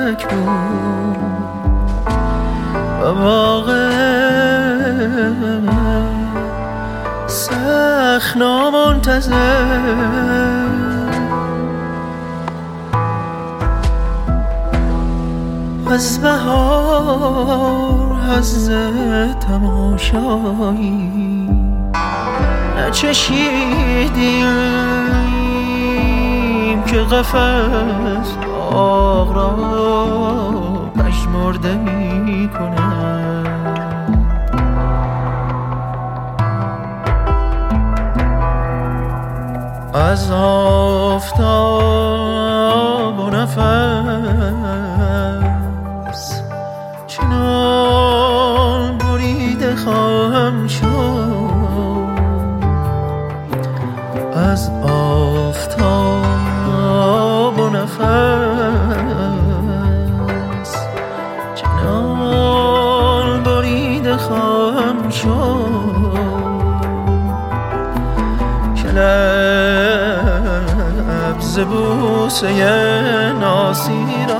فلک بود و واقع سخت نامنتظر از بهار حظ تماشایی نچشیدیم که قفس باغ را پژمرده می کند. از آفتاب و نفس چنان بریده خواهم شد، از آفتاب و نفس چنان بریده خواهم شد که لبز بوسه ناسی را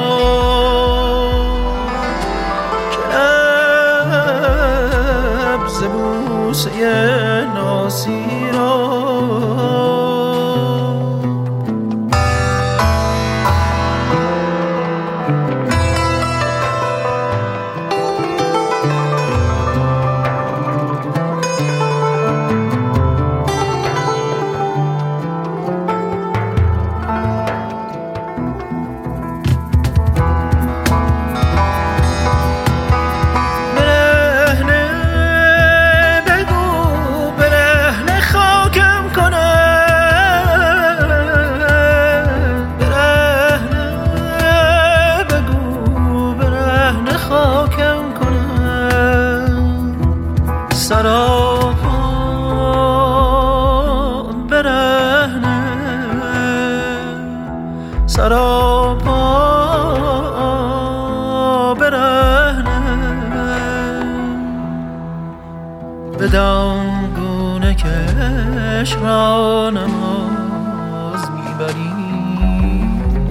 بوسه ناسی را سراپا برهنه بدان گونه که عشق را نماز میبری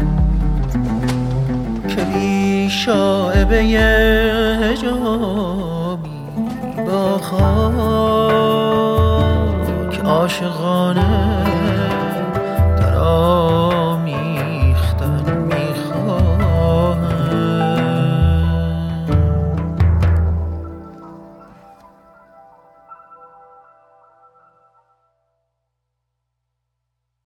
که بی شایبه حجابی با خاک عاشقانه